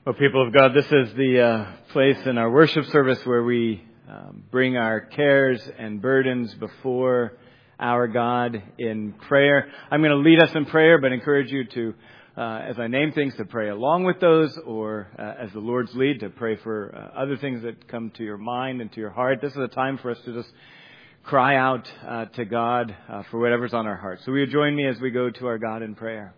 Well, people of God, this is the place in our worship service where we bring our cares and burdens before our God in prayer. I'm going to lead us in prayer, but encourage you to, as I name things, to pray along with those, or as the Lord's lead, to pray for other things that come to your mind and to your heart. This is a time for us to just cry out to God for whatever's on our hearts. So will you join me as we go to our God in prayer?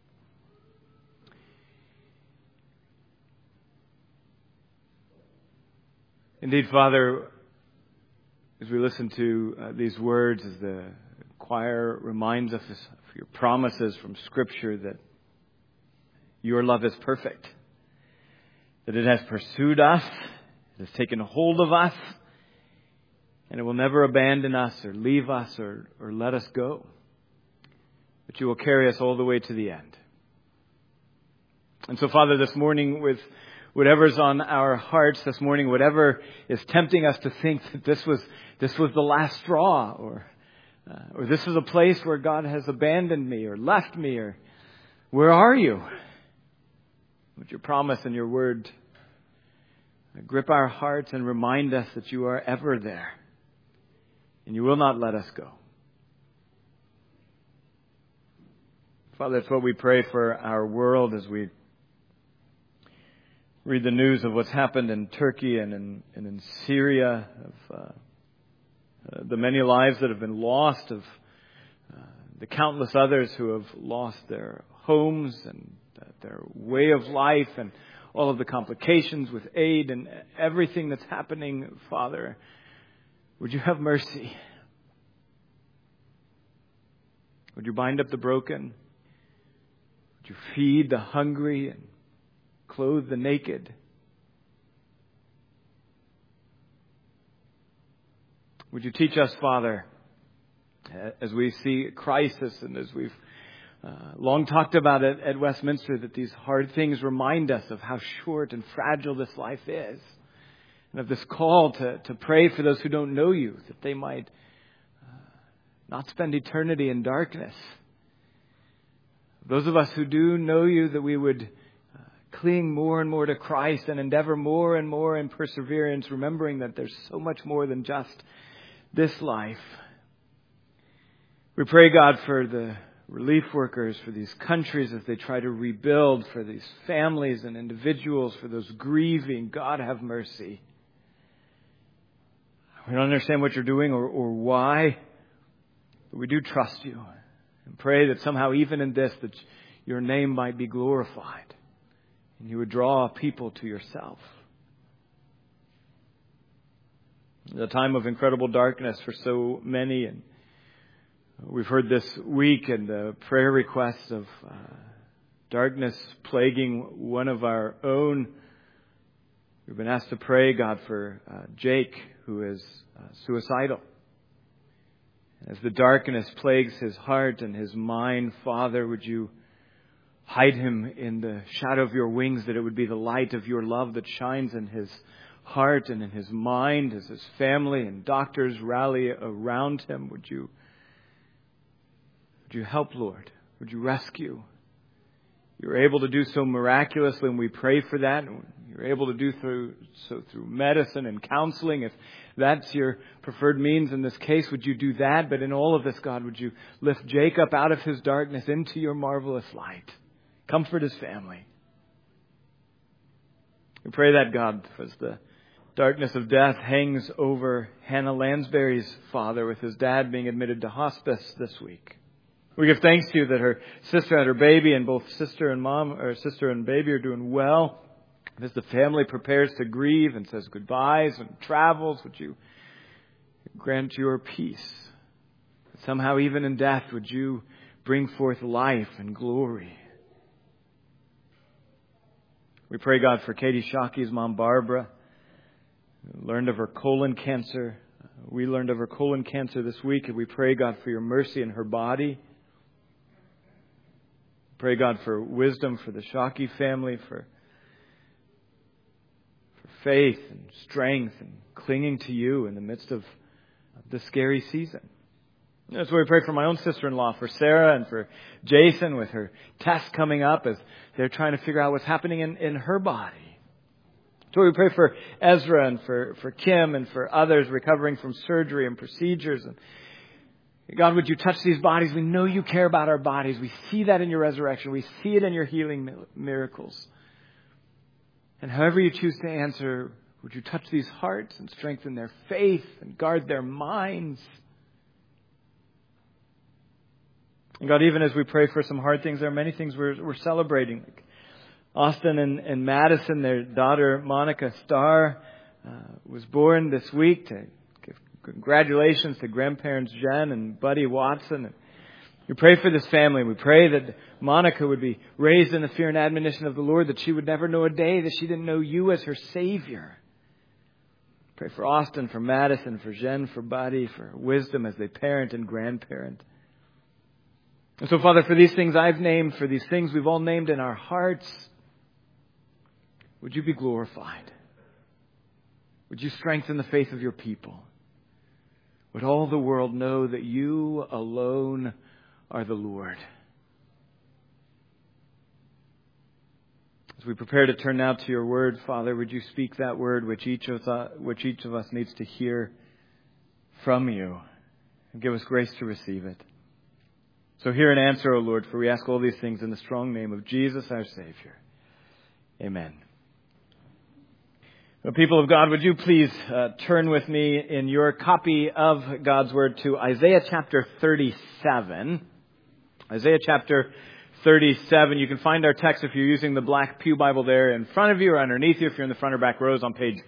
Indeed, Father, as we listen to these words, as the choir reminds us of your promises from Scripture that your love is perfect, that it has pursued us, it has taken hold of us, and it will never abandon us or leave us or let us go, but you will carry us all the way to the end. And so, Father, this morning, with whatever's on our hearts this morning, whatever is tempting us to think that this was the last straw, or this is a place where God has abandoned me or left me, or where are you? Would your promise and your word grip our hearts and remind us that you are ever there and you will not let us go. Father, that's what we pray for our world as we read the news of what's happened in Turkey and in Syria, of the many lives that have been lost, of the countless others who have lost their homes and their way of life, and all of the complications with aid and everything that's happening. Father, would you have mercy? Would you bind up the broken? Would you feed the hungry and clothe the naked? Would you teach us, Father, as we see crisis and as we've long talked about it at Westminster, that these hard things remind us of how short and fragile this life is, and of this call to pray for those who don't know you, that they might not spend eternity in darkness. Those of us who do know you, that we would cling more and more to Christ and endeavor more and more in perseverance, remembering that there's so much more than just this life. We pray, God, for the relief workers, for these countries as they try to rebuild, for these families and individuals, for those grieving. God, have mercy. We don't understand what you're doing or why, but we do trust you and pray that somehow, even in this, that your name might be glorified and you would draw people to yourself. The time of incredible darkness for so many, and we've heard this week and the prayer requests of darkness plaguing one of our own. We've been asked to pray, God, for Jake, who is suicidal. As the darkness plagues his heart and his mind, Father, would you hide him in the shadow of your wings, that it would be the light of your love that shines in his heart and in his mind as his family and doctors rally around him. Would you help, Lord? Would you rescue? You're able to do so miraculously, and we pray for that. You're able to do so through medicine and counseling. If that's your preferred means in this case, would you do that? But in all of this, God, would you lift Jacob out of his darkness into your marvelous light? Comfort his family. We pray that, God, as the darkness of death hangs over Hannah Lansbury's father, with his dad being admitted to hospice this week. We give thanks to you that her sister had her baby, and both sister and baby are doing well. As the family prepares to grieve and says goodbyes and travels, would you grant your peace? Somehow, even in death, would you bring forth life and glory? We pray, God, for Katie Shockey's mom, Barbara, who learned of her colon cancer. We learned of her colon cancer this week, and we pray, God, for your mercy in her body. Pray, God, for wisdom for the Shockey family, for faith and strength and clinging to you in the midst of this scary season. That's why we pray for my own sister-in-law, for Sarah, and for Jason with her test coming up as they're trying to figure out what's happening in her body. So we pray for Ezra and for Kim and for others recovering from surgery and procedures. And God, would you touch these bodies? We know you care about our bodies. We see that in your resurrection. We see it in your healing miracles. And however you choose to answer, would you touch these hearts and strengthen their faith and guard their minds? And God, even as we pray for some hard things, there are many things we're celebrating. Like Austin and Madison, their daughter Monica Starr was born this week. To give congratulations to grandparents Jen and Buddy Watson. We pray for this family. We pray that Monica would be raised in the fear and admonition of the Lord, that she would never know a day that she didn't know you as her Savior. Pray for Austin, for Madison, for Jen, for Buddy, for wisdom as they parent and grandparent. And so, Father, for these things I've named, for these things we've all named in our hearts, would you be glorified? Would you strengthen the faith of your people? Would all the world know that you alone are the Lord? As we prepare to turn now to your word, Father, would you speak that word which each of us needs to hear from you, and give us grace to receive it. So hear and answer, O Lord, for we ask all these things in the strong name of Jesus, our Savior. Amen. Well, people of God, would you please turn with me in your copy of God's Word to Isaiah chapter 37. Isaiah chapter 37. You can find our text if you're using the black pew Bible there in front of you or underneath you. If you're in the front or back rows, on page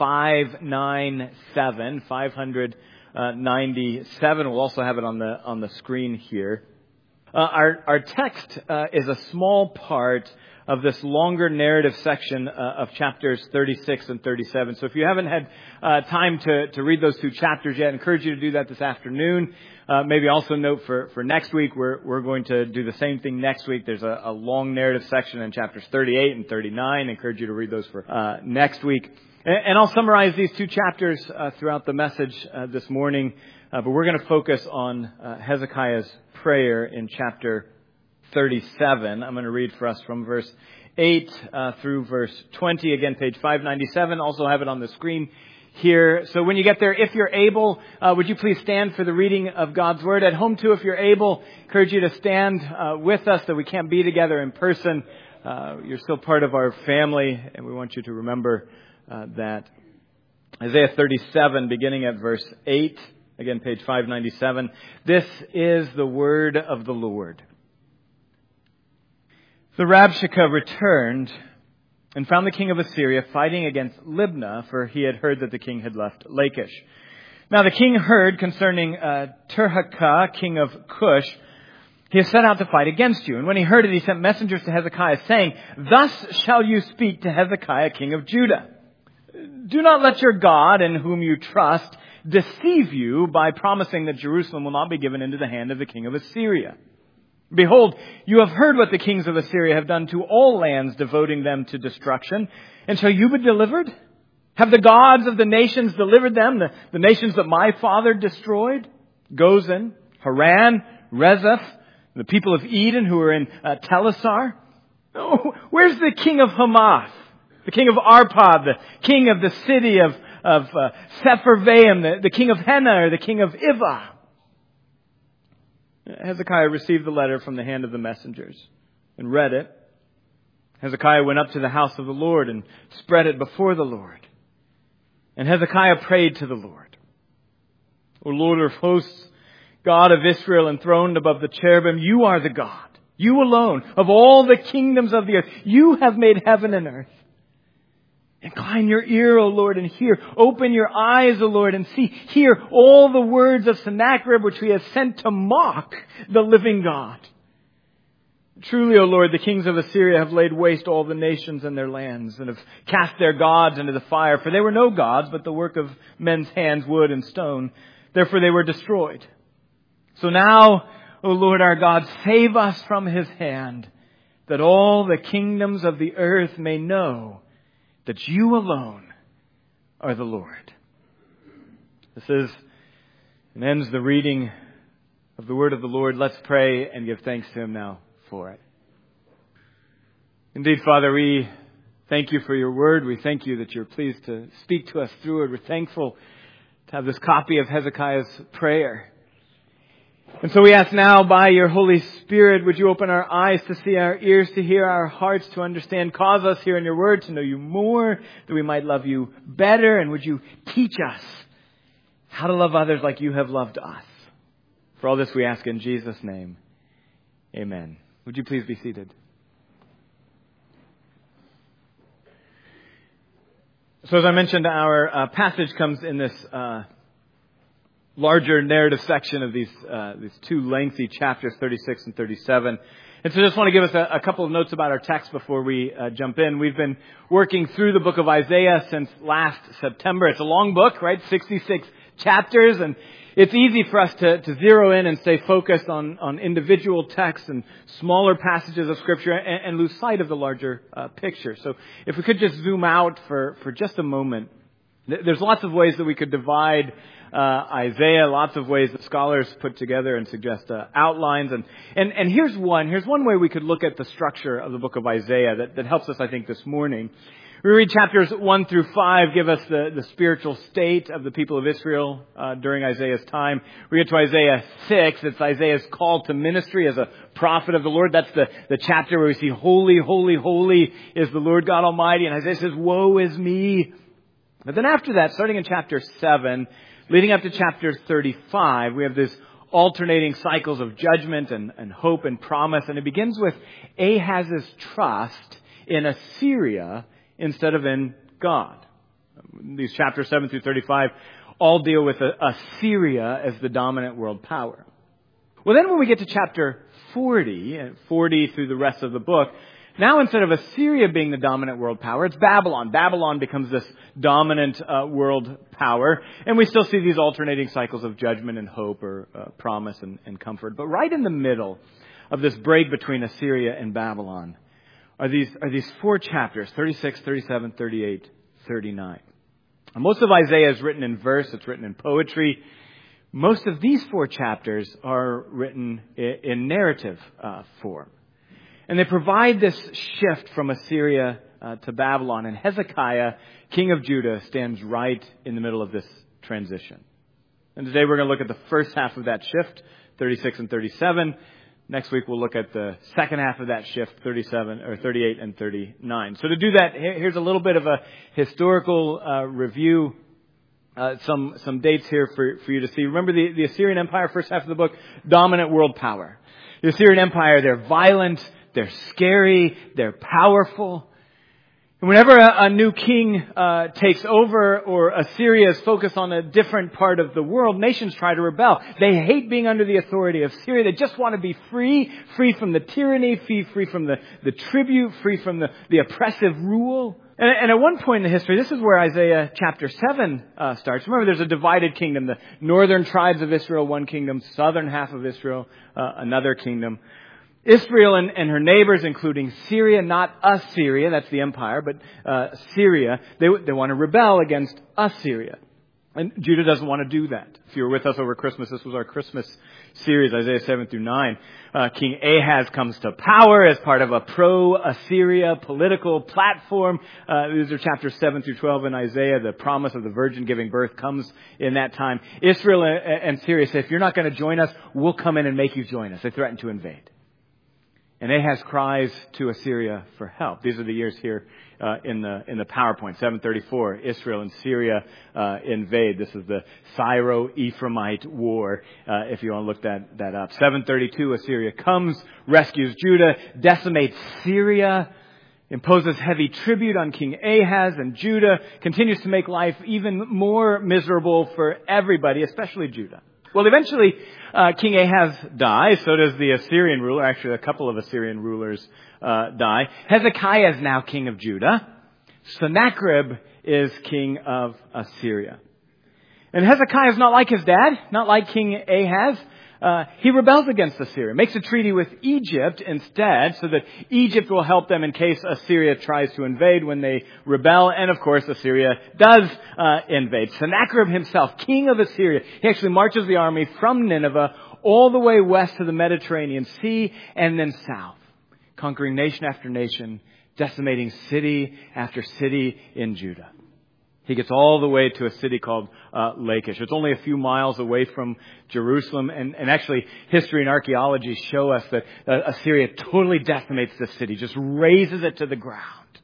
597, 597. We'll also have it on the screen here. Our text is a small part of this longer narrative section of chapters 36 and 37. So if you haven't had time to read those two chapters yet, I encourage you to do that this afternoon. Maybe also note for next week, we're going to do the same thing next week. There's a long narrative section in chapters 38 and 39. I encourage you to read those for next week. And I'll summarize these two chapters throughout the message this morning. But we're going to focus on Hezekiah's prayer in chapter 37. I'm going to read for us from verse 8 through verse 20. Again, page 597. Also have it on the screen here. So when you get there, if you're able, would you please stand for the reading of God's Word? At home, too, if you're able, encourage you to stand with us, that we can't be together in person. You're still part of our family, and we want you to remember that. Isaiah 37, beginning at verse 8. Again, page 597. This is the word of the Lord. The Rabshakeh returned and found the king of Assyria fighting against Libnah, for he had heard that the king had left Lachish. Now the king heard concerning Tirhakah, king of Cush. He has set out to fight against you. And when he heard it, he sent messengers to Hezekiah, saying, Thus shall you speak to Hezekiah, king of Judah. Do not let your God, in whom you trust, deceive you by promising that Jerusalem will not be given into the hand of the king of Assyria. Behold, you have heard what the kings of Assyria have done to all lands, devoting them to destruction. And shall you be delivered? Have the gods of the nations delivered them, the nations that my father destroyed? Gozan, Haran, Rezeph, the people of Eden who are in Telassar? Oh, where's the king of Hamath? The king of Arpad, the king of the city of Sepharvaim, the king of Hena, or the king of Ivah? Hezekiah received the letter from the hand of the messengers and read it. Hezekiah went up to the house of the Lord and spread it before the Lord. And Hezekiah prayed to the Lord. O Lord of hosts, God of Israel, enthroned above the cherubim, you are the God. You alone, of all the kingdoms of the earth, you have made heaven and earth. Incline your ear, O Lord, and hear. Open your eyes, O Lord, and see. Hear all the words of Sennacherib, which he has sent to mock the living God. Truly, O Lord, the kings of Assyria have laid waste all the nations and their lands, and have cast their gods into the fire. For they were no gods, but the work of men's hands, wood and stone. Therefore they were destroyed. So now, O Lord our God, save us from his hand, that all the kingdoms of the earth may know that you alone are the Lord. This is and ends the reading of the word of the Lord. Let's pray and give thanks to Him now for it. Indeed, Father, we thank You for Your word. We thank You that You're pleased to speak to us through it. We're thankful to have this copy of Hezekiah's prayer. And so we ask now, by Your Holy Spirit, would You open our eyes to see, our ears to hear, our hearts to understand. Cause us here in Your word to know You more, that we might love You better. And would You teach us how to love others like You have loved us. For all this we ask in Jesus' name. Amen. Would you please be seated? So as I mentioned, our passage comes in this larger narrative section of these two lengthy chapters, 36 and 37. And so I just want to give us a couple of notes about our text before we jump in. We've been working through the book of Isaiah since last September. It's a long book, right? 66 chapters, and it's easy for us to zero in and stay focused on individual texts and smaller passages of Scripture and lose sight of the larger picture. So if we could just zoom out for just a moment. There's lots of ways that we could divide Isaiah, lots of ways that scholars put together and suggest outlines. And here's one way we could look at the structure of the book of Isaiah that helps us, I think, this morning. We read chapters 1 through 5, give us the spiritual state of the people of Israel during Isaiah's time. We get to Isaiah 6. It's Isaiah's call to ministry as a prophet of the Lord. That's the chapter where we see, holy, holy, holy is the Lord God Almighty. And Isaiah says, woe is me. But then after that, starting in chapter 7, leading up to chapter 35, we have this alternating cycles of judgment and hope and promise. And it begins with Ahaz's trust in Assyria instead of in God. These chapters 7 through 35 all deal with Assyria as the dominant world power. Well, then when we get to chapter 40 through the rest of the book, now instead of Assyria being the dominant world power, it's Babylon. Babylon becomes this dominant world power. And we still see these alternating cycles of judgment and hope or promise and comfort. But right in the middle of this break between Assyria and Babylon are these four chapters, 36, 37, 38, 39. And most of Isaiah is written in verse. It's written in poetry. Most of these four chapters are written in narrative form. And they provide this shift from Assyria to Babylon. And Hezekiah, king of Judah, stands right in the middle of this transition. And today we're going to look at the first half of that shift, 36 and 37. Next week we'll look at the second half of that shift, 38 and 39. So to do that, here's a little bit of a historical review. Some dates here for you to see. Remember the Assyrian Empire, first half of the book, dominant world power. The Assyrian Empire, they're violent, they're scary, they're powerful. And whenever a new king takes over, or Assyria is focused on a different part of the world, nations try to rebel. They hate being under the authority of Syria. They just want to be free from the tyranny, free from the tribute, free from the oppressive rule. And at one point in the history, this is where Isaiah chapter 7 starts. Remember, there's a divided kingdom. The northern tribes of Israel, one kingdom. Southern half of Israel, another kingdom. Israel and her neighbors, including Syria, not Assyria, that's the empire, but Syria, they want to rebel against Assyria. And Judah doesn't want to do that. If you were with us over Christmas, this was our Christmas series, Isaiah 7 through 9. King Ahaz comes to power as part of a pro-Assyria political platform. These are chapters 7 through 12 in Isaiah. The promise of the virgin giving birth comes in that time. Israel and Syria say, if you're not going to join us, we'll come in and make you join us. They threaten to invade. And Ahaz cries to Assyria for help. These are the years here in the PowerPoint. 734, Israel and Syria invade. This is the Syro-Ephraimite War, if you want to look that up. 732, Assyria comes, rescues Judah, decimates Syria, imposes heavy tribute on King Ahaz, and Judah continues to make life even more miserable for everybody, especially Judah. Well, eventually, King Ahaz dies. So does the Assyrian ruler. Actually, a couple of Assyrian rulers die. Hezekiah is now king of Judah. Sennacherib is king of Assyria. And Hezekiah is not like his dad, not like King Ahaz. He rebels against Assyria, makes a treaty with Egypt instead, so that Egypt will help them in case Assyria tries to invade when they rebel. And of course, Assyria does invade. Sennacherib himself, king of Assyria, he actually marches the army from Nineveh all the way west to the Mediterranean Sea and then south, conquering nation after nation, decimating city after city in Judah. He gets all the way to a city called Lachish. It's only a few miles away from Jerusalem. And actually, history and archaeology show us that Assyria totally decimates this city, just razes it to the ground.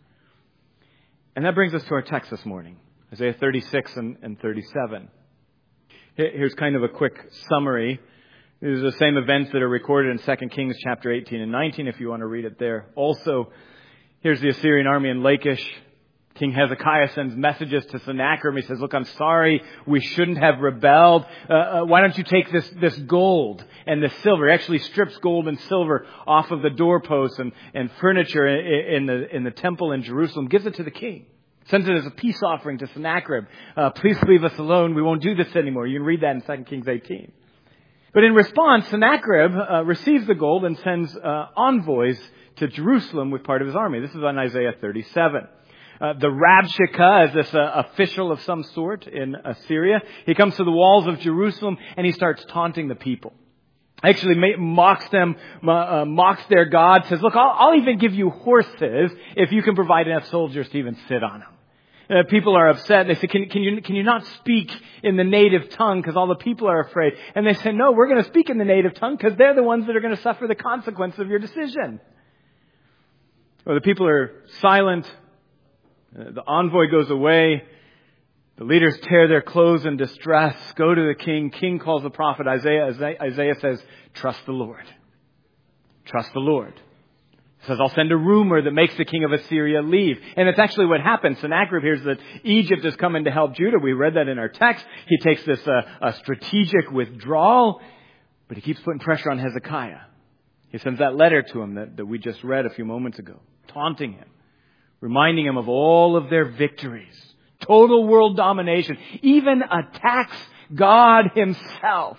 And that brings us to our text this morning, Isaiah 36 and 37. Here's kind of a quick summary. These are the same events that are recorded in 2 Kings chapter 18 and 19, if you want to read it there. Also, here's the Assyrian army in Lachish. King Hezekiah sends messages to Sennacherib. He says, look, I'm sorry, we shouldn't have rebelled. Why don't you take this gold and this silver? He actually strips gold and silver off of the doorposts and furniture in the temple in Jerusalem, gives it to the king. Sends it as a peace offering to Sennacherib. Please leave us alone. We won't do this anymore. You can read that in 2 Kings 18. But in response, Sennacherib receives the gold and sends envoys to Jerusalem with part of his army. This is on Isaiah 37. The Rabshakeh is this official of some sort in Assyria. He comes to the walls of Jerusalem and he starts taunting the people. Actually mocks them, mocks their God, says, look, I'll even give you horses if you can provide enough soldiers to even sit on them. People are upset. They say, can you not speak in the native tongue because all the people are afraid? And they say, no, we're going to speak in the native tongue because they're the ones that are going to suffer the consequence of your decision. Well, the people are silent. The envoy goes away. The leaders tear their clothes in distress, go to the king. King calls the prophet Isaiah. Isaiah says, trust the Lord. Trust the Lord. He says, I'll send a rumor that makes the king of Assyria leave. And it's actually what happens. Sennacherib hears that Egypt is coming to help Judah. We read that in our text. He takes this strategic withdrawal, but he keeps putting pressure on Hezekiah. He sends that letter to him that we just read a few moments ago, taunting him, reminding him of all of their victories, total world domination, even attacks God himself.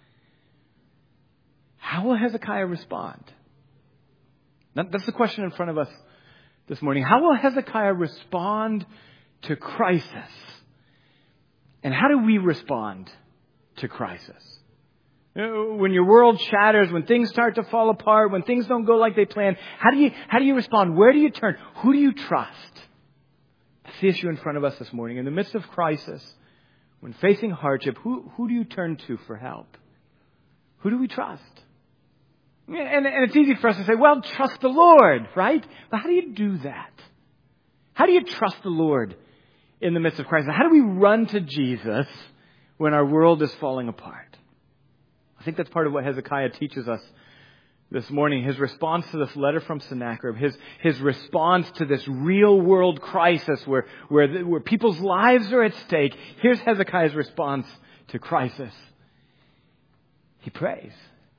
How will Hezekiah respond? That's the question in front of us this morning. How will Hezekiah respond to crisis? And how do we respond to crisis? When your world shatters, when things start to fall apart, when things don't go like they plan, how do you respond? Where do you turn? Who do you trust? That's the issue in front of us this morning. In the midst of crisis, when facing hardship, who do you turn to for help? Who do we trust? And it's easy for us to say, well, trust the Lord, right? But how do you do that? How do you trust the Lord in the midst of crisis? How do we run to Jesus when our world is falling apart? I think that's part of what Hezekiah teaches us this morning. His response to this letter from Sennacherib, his response to this real world crisis where people's lives are at stake. Here's Hezekiah's response to crisis. He prays.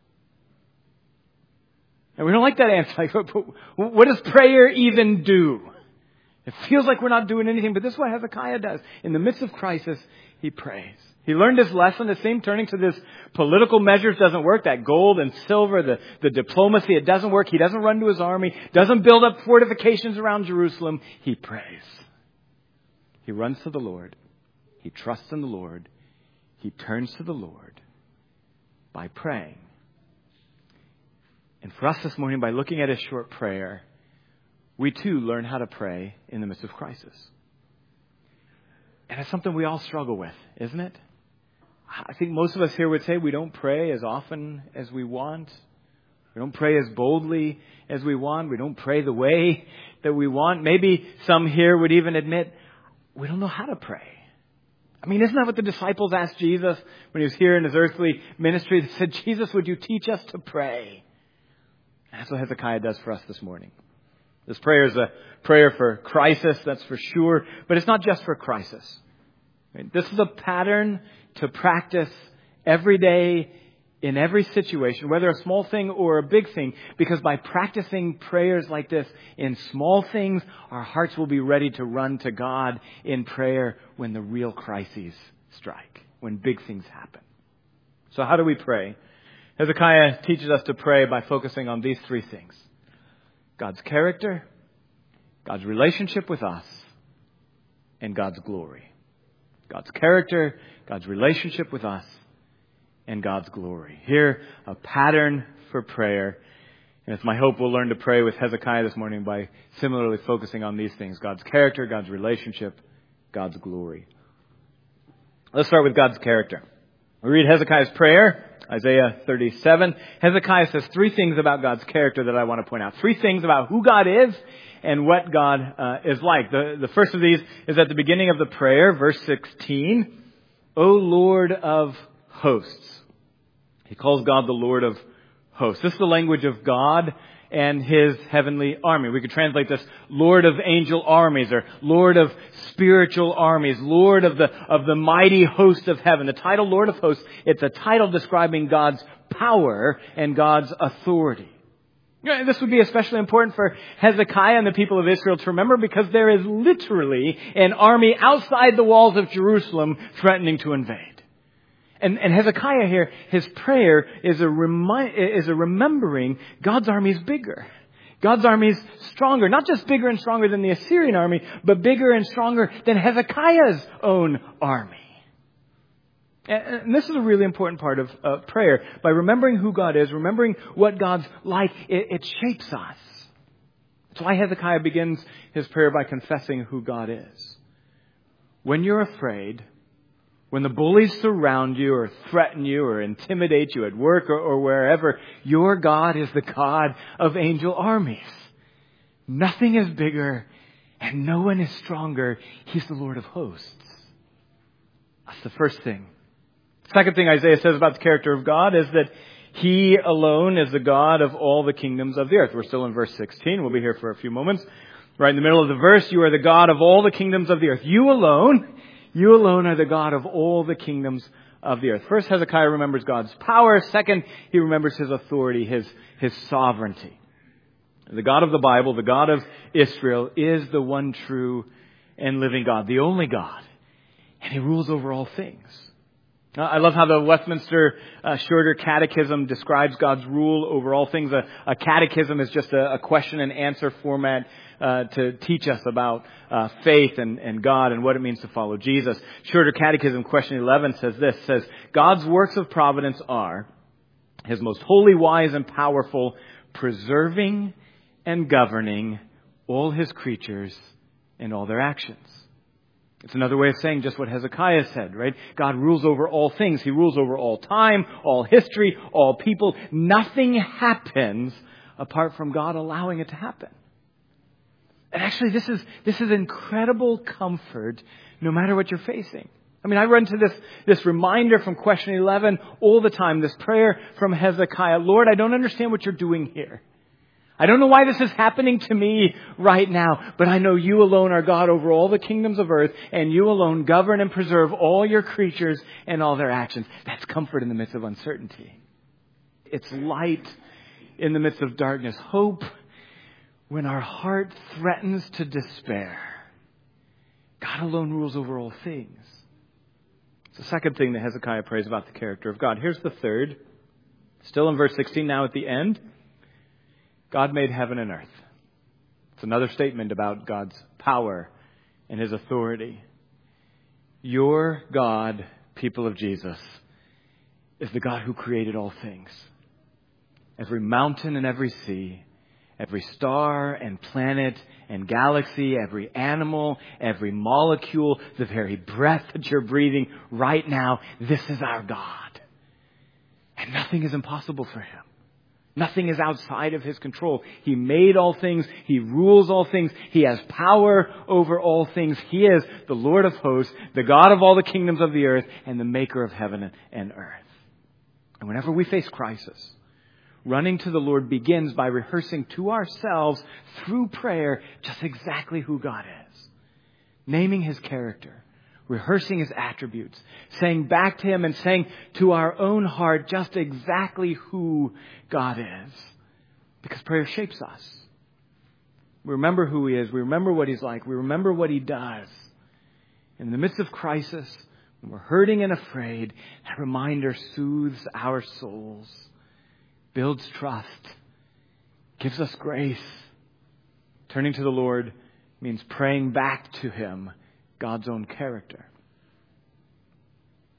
And we don't like that answer. Like, what does prayer even do? It feels like we're not doing anything, but this is what Hezekiah does. In the midst of crisis, he prays. He learned his lesson. The same turning to this political measures doesn't work. That gold and silver, the diplomacy, it doesn't work. He doesn't run to his army, doesn't build up fortifications around Jerusalem. He prays. He runs to the Lord. He trusts in the Lord. He turns to the Lord by praying. And for us this morning, by looking at his short prayer, we too learn how to pray in the midst of crisis. And it's something we all struggle with, isn't it? I think most of us here would say we don't pray as often as we want. We don't pray as boldly as we want. We don't pray the way that we want. Maybe some here would even admit we don't know how to pray. I mean, isn't that what the disciples asked Jesus when he was here in his earthly ministry? They said, Jesus, would you teach us to pray? And that's what Hezekiah does for us this morning. This prayer is a prayer for crisis, that's for sure. But it's not just for crisis. This is a pattern to practice every day in every situation, whether a small thing or a big thing. Because by practicing prayers like this in small things, our hearts will be ready to run to God in prayer when the real crises strike, when big things happen. So how do we pray? Hezekiah teaches us to pray by focusing on these three things: God's character, God's relationship with us, and God's glory. God's character, God's relationship with us, and God's glory. Here, a pattern for prayer. And it's my hope we'll learn to pray with Hezekiah this morning by similarly focusing on these things: God's character, God's relationship, God's glory. Let's start with God's character. We read Hezekiah's prayer, Isaiah 37. Hezekiah says three things about God's character that I want to point out. Three things about who God is and what God is like. The first of these is at the beginning of the prayer, verse 16. O Lord of hosts. He calls God the Lord of hosts. This is the language of God and His heavenly army. We could translate this Lord of angel armies, or Lord of spiritual armies, Lord of the mighty host of heaven. The title Lord of hosts, it's a title describing God's power and God's authority. This would be especially important for Hezekiah and the people of Israel to remember, because there is literally an army outside the walls of Jerusalem threatening to invade. And Hezekiah here, his prayer is a remembering God's army is bigger. God's army is stronger. Not just bigger and stronger than the Assyrian army, but bigger and stronger than Hezekiah's own army. And this is a really important part of prayer. By remembering who God is, remembering what God's like, it shapes us. That's why Hezekiah begins his prayer by confessing who God is. When you're afraid, when the bullies surround you or threaten you or intimidate you at work or wherever, your God is the God of angel armies. Nothing is bigger and no one is stronger. He's the Lord of hosts. That's the first thing. Second thing Isaiah says about the character of God is that He alone is the God of all the kingdoms of the earth. We're still in verse 16. We'll be here for a few moments. Right in the middle of the verse, you are the God of all the kingdoms of the earth. You alone are the God of all the kingdoms of the earth. First, Hezekiah remembers God's power. Second, he remembers His authority, His sovereignty. The God of the Bible, the God of Israel, is the one true and living God, the only God. And He rules over all things. I love how the Westminster Shorter Catechism describes God's rule over all things. A catechism is just a question and answer format to teach us about faith and God and what it means to follow Jesus. Shorter Catechism, question 11 says this, says, God's works of providence are His most holy, wise, and powerful, preserving and governing all His creatures and all their actions. It's another way of saying just what Hezekiah said, right? God rules over all things. He rules over all time, all history, all people. Nothing happens apart from God allowing it to happen. And actually, this is incredible comfort no matter what you're facing. I mean, I run to this reminder from question 11 all the time, this prayer from Hezekiah. Lord, I don't understand what you're doing here. I don't know why this is happening to me right now, but I know You alone are God over all the kingdoms of earth, and You alone govern and preserve all Your creatures and all their actions. That's comfort in the midst of uncertainty. It's light in the midst of darkness. Hope when our heart threatens to despair. God alone rules over all things. It's the second thing that Hezekiah prays about the character of God. Here's the third. Still in verse 16, now at the end. God made heaven and earth. It's another statement about God's power and His authority. Your God, people of Jesus, is the God who created all things. Every mountain and every sea, every star and planet and galaxy, every animal, every molecule, the very breath that you're breathing right now, this is our God. And nothing is impossible for Him. Nothing is outside of His control. He made all things. He rules all things. He has power over all things. He is the Lord of hosts, the God of all the kingdoms of the earth, and the maker of heaven and earth. And whenever we face crisis, running to the Lord begins by rehearsing to ourselves through prayer just exactly who God is. Naming His character. Rehearsing His attributes, saying back to Him and saying to our own heart just exactly who God is. Because prayer shapes us. We remember who He is. We remember what He's like. We remember what He does. In the midst of crisis, when we're hurting and afraid, that reminder soothes our souls, builds trust, gives us grace. Turning to the Lord means praying back to Him God's own character.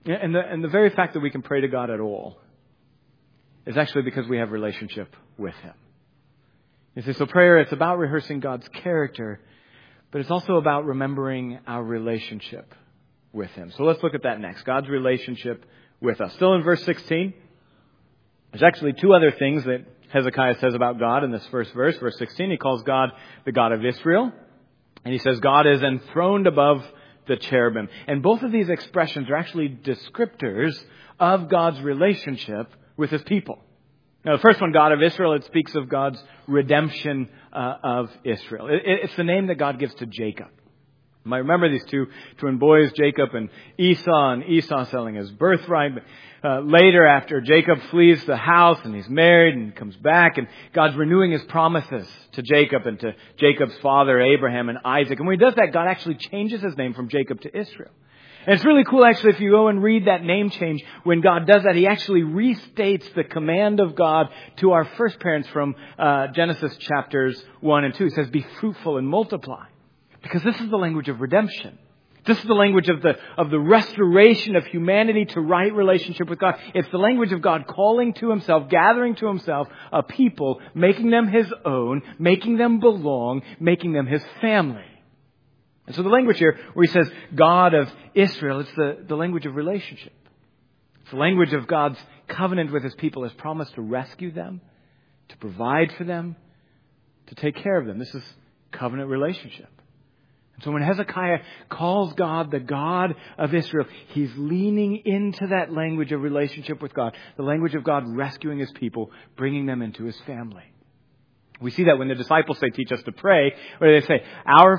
And the very fact that we can pray to God at all is actually because we have relationship with Him. You see, so prayer, it's about rehearsing God's character, but it's also about remembering our relationship with Him. So let's look at that next. God's relationship with us. Still in verse 16, there's actually two other things that Hezekiah says about God in this first verse. Verse 16, he calls God the God of Israel. And he says God is enthroned above the cherubim. And both of these expressions are actually descriptors of God's relationship with His people. Now, the first one, God of Israel, it speaks of God's redemption of Israel. It's the name that God gives to Jacob. You might remember these two twin boys, Jacob and Esau selling his birthright. Later, after Jacob flees the house and he's married and comes back, and God's renewing His promises to Jacob and to Jacob's father, Abraham and Isaac. And when He does that, God actually changes His name from Jacob to Israel. And it's really cool, actually, if you go and read that name change, when God does that, He actually restates the command of God to our first parents from Genesis chapters 1 and 2. He says, be fruitful and multiply. Because this is the language of redemption. This is the language of the restoration of humanity to right relationship with God. It's the language of God calling to Himself, gathering to Himself a people, making them His own, making them belong, making them His family. And so the language here where He says God of Israel, it's the language of relationship. It's the language of God's covenant with His people, His promise to rescue them, to provide for them, to take care of them. This is covenant relationship. And so when Hezekiah calls God the God of Israel, he's leaning into that language of relationship with God, the language of God rescuing His people, bringing them into His family. We see that when the disciples say, teach us to pray, what do they say? Our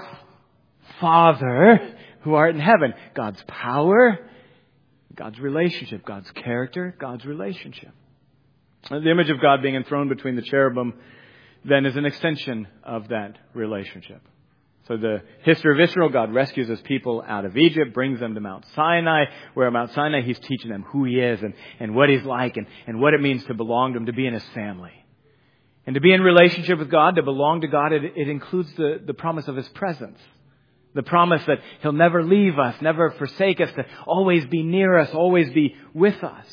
Father who art in heaven. God's power, God's relationship, God's character, God's relationship. The image of God being enthroned between the cherubim then is an extension of that relationship. So the history of Israel, God rescues His people out of Egypt, brings them to Mount Sinai, where at Mount Sinai He's teaching them who He is and what He's like and what it means to belong to Him, to be in His family. And to be in relationship with God, to belong to God, it includes the promise of His presence. The promise that He'll never leave us, never forsake us, to always be near us, always be with us.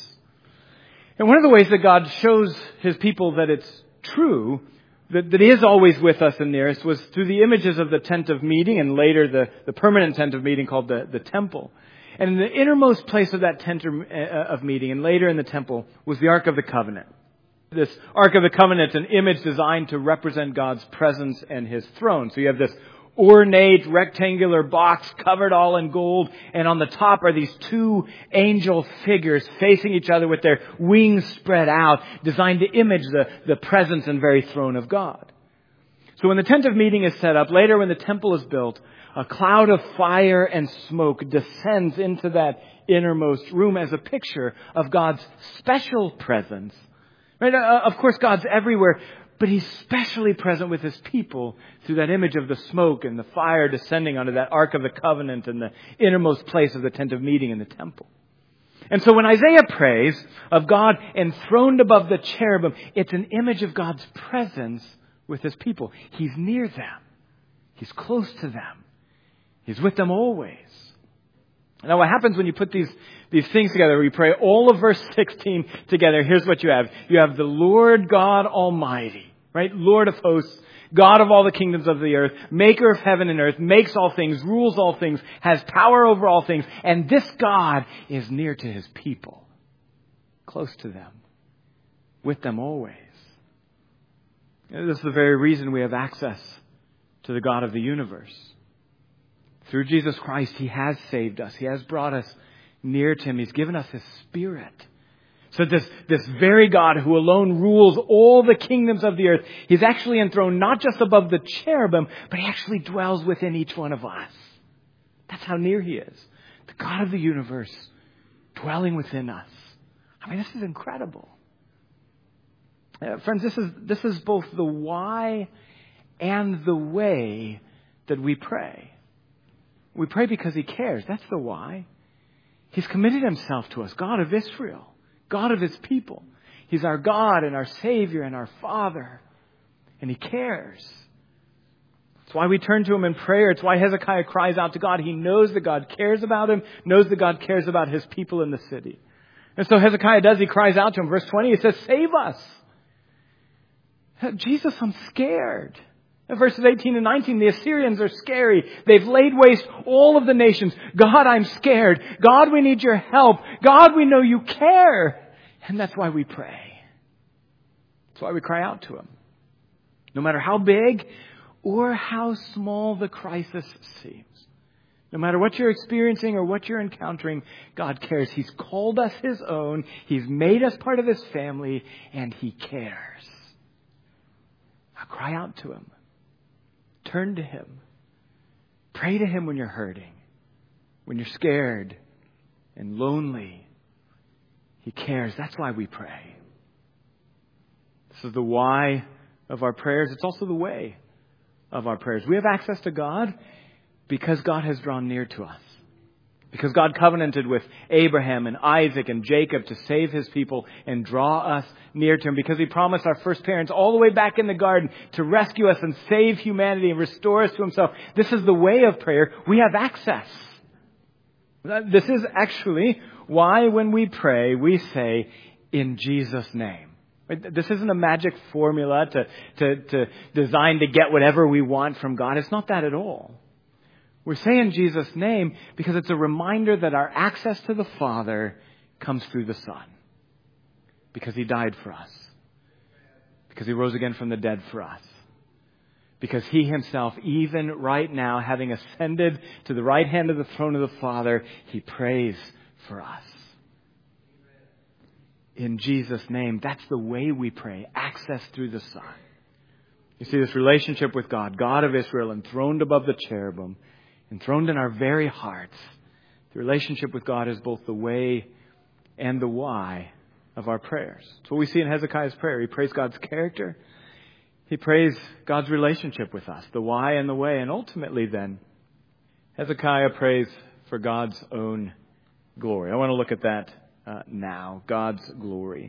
And one of the ways that God shows His people that it's true, that He is always with us and near us, was through the images of the tent of meeting and later the permanent tent of meeting called the temple. And in the innermost place of that tent of meeting and later in the temple was the Ark of the Covenant. This Ark of the Covenant is an image designed to represent God's presence and His throne. So you have this ornate rectangular box covered all in gold, and on the top are these two angel figures facing each other with their wings spread out, designed to image the presence and very throne of God. So when the tent of meeting is set up, later when the temple is built, a cloud of fire and smoke descends into that innermost room as a picture of God's special presence. Right? Of course, God's everywhere, but He's specially present with His people through that image of the smoke and the fire descending onto that Ark of the Covenant and the innermost place of the tent of meeting in the temple. And so when Isaiah prays of God enthroned above the cherubim, it's an image of God's presence with His people. He's near them. He's close to them. He's with them always. Now what happens when you put these things together, we pray all of verse 16 together, here's what you have. You have the Lord God Almighty, right? Lord of hosts, God of all the kingdoms of the earth, maker of heaven and earth, makes all things, rules all things, has power over all things. And this God is near to His people, close to them, with them always. This is the very reason we have access to the God of the universe. Through Jesus Christ, He has saved us. He has brought us near to Him. He's given us His Spirit. So this very God who alone rules all the kingdoms of the earth, He's actually enthroned not just above the cherubim, but He actually dwells within each one of us. That's how near He is. The God of the universe dwelling within us. I mean, this is incredible. Friends, this is both the why and the way that we pray. We pray because He cares. That's the why. He's committed Himself to us, God of Israel, God of His people. He's our God and our Savior and our Father. And He cares. That's It's why we turn to Him in prayer. It's why Hezekiah cries out to God. He knows that God cares about him, knows that God cares about His people in the city. And so Hezekiah does. He cries out to Him. Verse 20, he says, save us. Jesus, I'm scared. In verses 18 and 19, the Assyrians are scary. They've laid waste all of the nations. God, I'm scared. God, we need your help. God, we know you care. And that's why we pray. That's why we cry out to Him. No matter how big or how small the crisis seems. No matter what you're experiencing or what you're encountering, God cares. He's called us His own. He's made us part of His family, and He cares. Now cry out to Him. Turn to Him. Pray to Him when you're hurting, when you're scared and lonely. He cares. That's why we pray. This is the why of our prayers. It's also the way of our prayers. We have access to God because God has drawn near to us. Because God covenanted with Abraham and Isaac and Jacob to save His people and draw us near to Him. Because He promised our first parents all the way back in the garden to rescue us and save humanity and restore us to Himself. This is the way of prayer. We have access. This is actually why when we pray, we say, in Jesus' name. This isn't a magic formula to designed to get whatever we want from God. It's not that at all. We're saying Jesus' name because it's a reminder that our access to the Father comes through the Son. Because He died for us. Because He rose again from the dead for us. Because He Himself, even right now, having ascended to the right hand of the throne of the Father, He prays for us. In Jesus' name, that's the way we pray. Access through the Son. You see, this relationship with God, God of Israel, enthroned above the cherubim, enthroned in our very hearts. The relationship with God is both the way and the why of our prayers. It's what we see in Hezekiah's prayer. He prays God's character. He prays God's relationship with us, the why and the way. And ultimately then, Hezekiah prays for God's own glory. I want to look at that now. God's glory.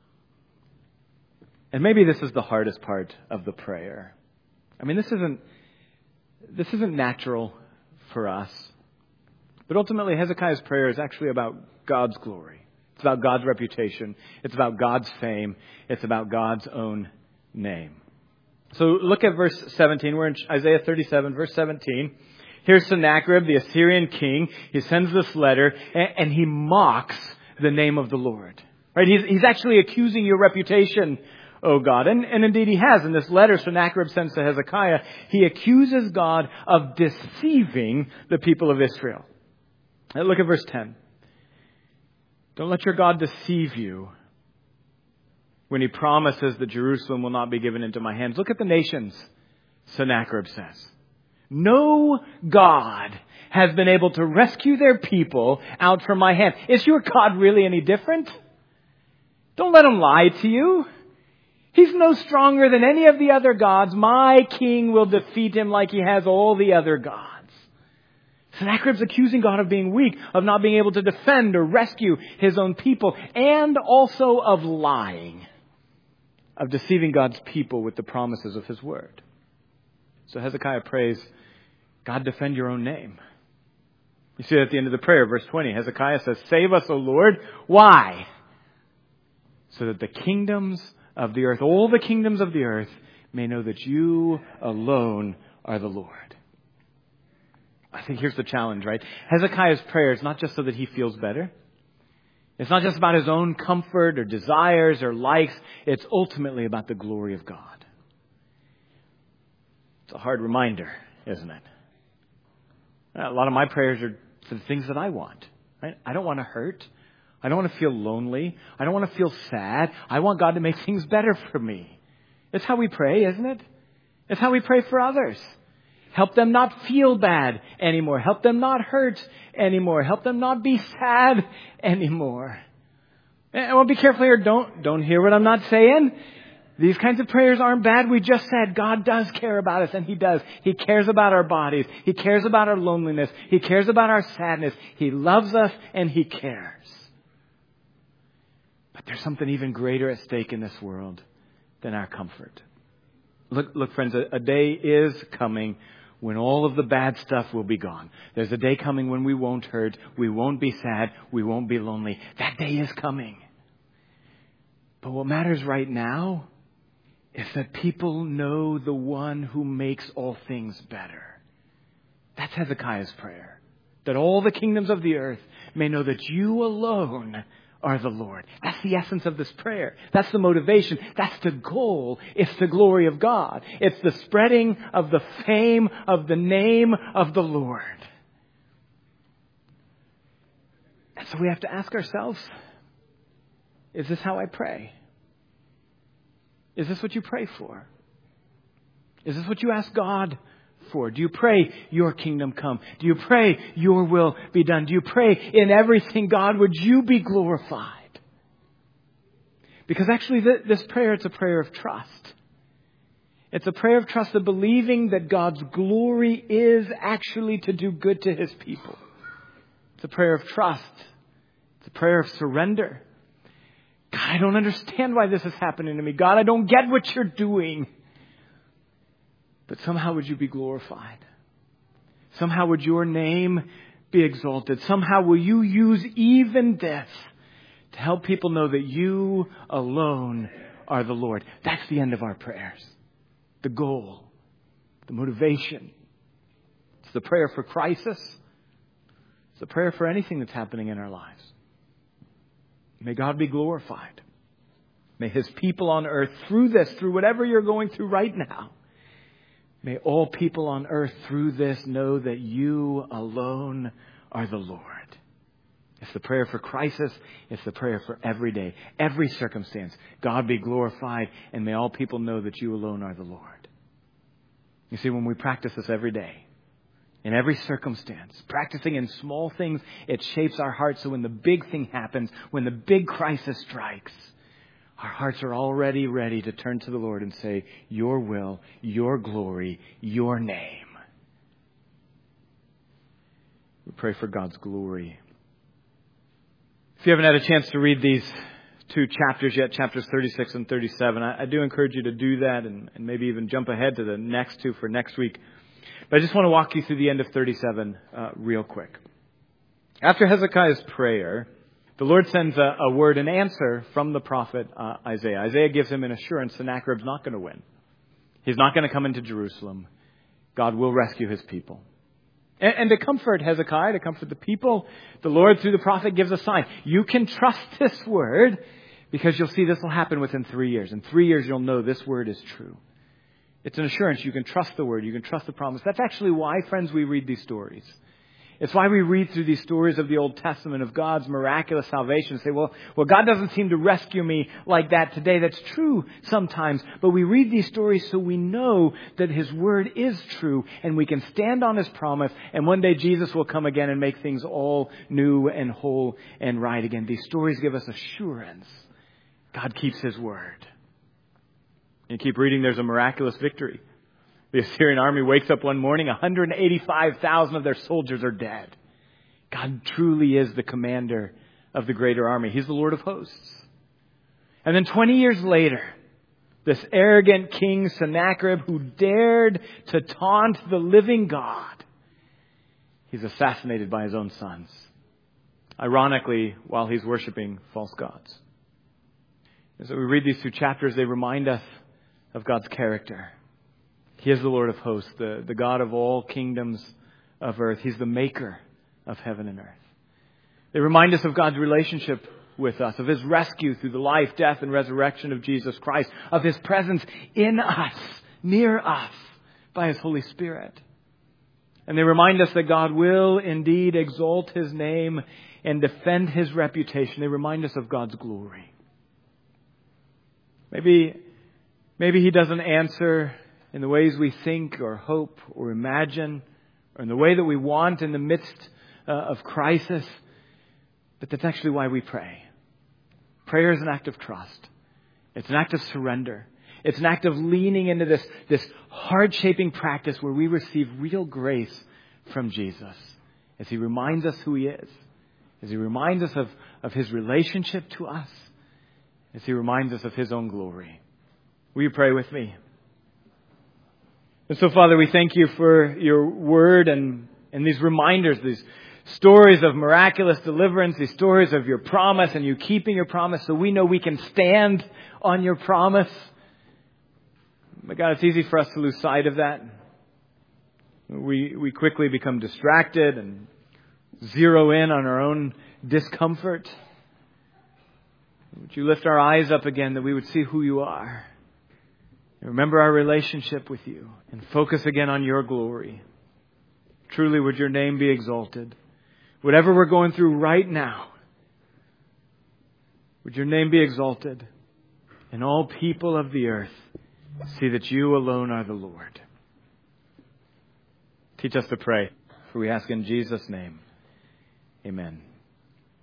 And maybe this is the hardest part of the prayer. I mean, this isn't natural for us. But ultimately, Hezekiah's prayer is actually about God's glory. It's about God's reputation. It's about God's fame. It's about God's own name. So look at verse 17. We're in Isaiah 37, verse 17. Here's Sennacherib, the Assyrian king. He sends this letter and he mocks the name of the Lord. Right? He's actually accusing your reputation, O God. And indeed he has. In this letter Sennacherib sends to Hezekiah, he accuses God of deceiving the people of Israel. Now look at verse 10. Don't let your God deceive you when He promises that Jerusalem will not be given into my hands. Look at the nations, Sennacherib says. No God has been able to rescue their people out from my hand. Is your God really any different? Don't let him lie to you. He's no stronger than any of the other gods. My king will defeat him like he has all the other gods. Sennacherib's accusing God of being weak, of not being able to defend or rescue His own people, and also of lying, of deceiving God's people with the promises of His word. So Hezekiah prays, God, defend your own name. You see that at the end of the prayer, verse 20. Hezekiah says, save us, O Lord. Why? So that the kingdoms of the earth, all the kingdoms of the earth, may know that you alone are the Lord. I think here's the challenge, right? Hezekiah's prayer is not just so that he feels better. It's not just about his own comfort or desires or likes. It's ultimately about the glory of God. It's a hard reminder, isn't it? A lot of my prayers are for the things that I want. Right? I don't want to hurt. I don't want to feel lonely. I don't want to feel sad. I want God to make things better for me. It's how we pray, isn't it? It's how we pray for others. Help them not feel bad anymore. Help them not hurt anymore. Help them not be sad anymore. And I want to be careful here. Don't hear what I'm not saying. These kinds of prayers aren't bad. We just said God does care about us, and He does. He cares about our bodies. He cares about our loneliness. He cares about our sadness. He loves us, and He cares. But there's something even greater at stake in this world than our comfort. Look, friends, a day is coming when all of the bad stuff will be gone. There's a day coming when we won't hurt, we won't be sad, we won't be lonely. That day is coming. But what matters right now is that people know the one who makes all things better. That's Hezekiah's prayer. That all the kingdoms of the earth may know that you alone are the Lord. That's the essence of this prayer. That's the motivation. That's the goal. It's the glory of God. It's the spreading of the fame of the name of the Lord. And so we have to ask ourselves, is this how I pray? Is this what you pray for? Is this what you ask God for? Do you pray, your kingdom come? Do you pray, your will be done? Do you pray in everything, God, would you be glorified? Because actually this prayer, it's a prayer of trust. It's a prayer of trust of believing that God's glory is actually to do good to His people. It's a prayer of trust. It's a prayer of surrender. God, I don't understand why this is happening to me. God, I don't get what you're doing. But somehow would you be glorified? Somehow would your name be exalted? Somehow will you use even this to help people know that you alone are the Lord? That's the end of our prayers. The goal, the motivation. It's the prayer for crisis. It's the prayer for anything that's happening in our lives. May God be glorified. May His people on earth, through this, through whatever you're going through right now, may all people on earth through this know that you alone are the Lord. It's the prayer for crisis. It's the prayer for every day, every circumstance. God be glorified, and may all people know that you alone are the Lord. You see, when we practice this every day, in every circumstance, practicing in small things, it shapes our hearts so when the big thing happens, when the big crisis strikes, our hearts are already ready to turn to the Lord and say, your will, your glory, your name. We pray for God's glory. If you haven't had a chance to read these two chapters yet, chapters 36 and 37, I do encourage you to do that and maybe even jump ahead to the next two for next week. But I just want to walk you through the end of 37 real quick. After Hezekiah's prayer, the Lord sends a word, an answer from the prophet Isaiah. Isaiah gives him an assurance Sennacherib's not going to win. He's not going to come into Jerusalem. God will rescue His people. And to comfort Hezekiah, to comfort the people, the Lord through the prophet gives a sign. You can trust this word because you'll see this will happen within 3 years. In 3 years you'll know this word is true. It's an assurance. You can trust the word. You can trust the promise. That's actually why, friends, we read these stories. It's why we read through these stories of the Old Testament of God's miraculous salvation and say, well, God doesn't seem to rescue me like that today. That's true sometimes. But we read these stories so we know that His word is true and we can stand on His promise. And one day Jesus will come again and make things all new and whole and right again. These stories give us assurance. God keeps His word. You keep reading, there's a miraculous victory. The Assyrian army wakes up one morning, 185,000 of their soldiers are dead. God truly is the commander of the greater army. He's the Lord of hosts. And then 20 years later, this arrogant king Sennacherib, who dared to taunt the living God, he's assassinated by his own sons. Ironically, while he's worshiping false gods. And so we read these two chapters, they remind us of God's character. He is the Lord of hosts, the God of all kingdoms of earth. He's the maker of heaven and earth. They remind us of God's relationship with us, of His rescue through the life, death, and resurrection of Jesus Christ, of His presence in us, near us, by His Holy Spirit. And they remind us that God will indeed exalt His name and defend His reputation. They remind us of God's glory. Maybe He doesn't answer in the ways we think or hope or imagine, or in the way that we want in the midst of crisis. But that's actually why we pray. Prayer is an act of trust. It's an act of surrender. It's an act of leaning into this heart-shaping practice where we receive real grace from Jesus as He reminds us who He is, as He reminds us of His relationship to us, as He reminds us of His own glory. Will you pray with me? And so, Father, we thank you for your word and these reminders, these stories of miraculous deliverance, these stories of your promise and you keeping your promise, so we know we can stand on your promise. But God, it's easy for us to lose sight of that. We quickly become distracted and zero in on our own discomfort. Would you lift our eyes up again that we would see who you are? And remember our relationship with you and focus again on your glory. Truly, would your name be exalted. Whatever we're going through right now, would your name be exalted. And all people of the earth see that you alone are the Lord. Teach us to pray, for we ask in Jesus' name. Amen.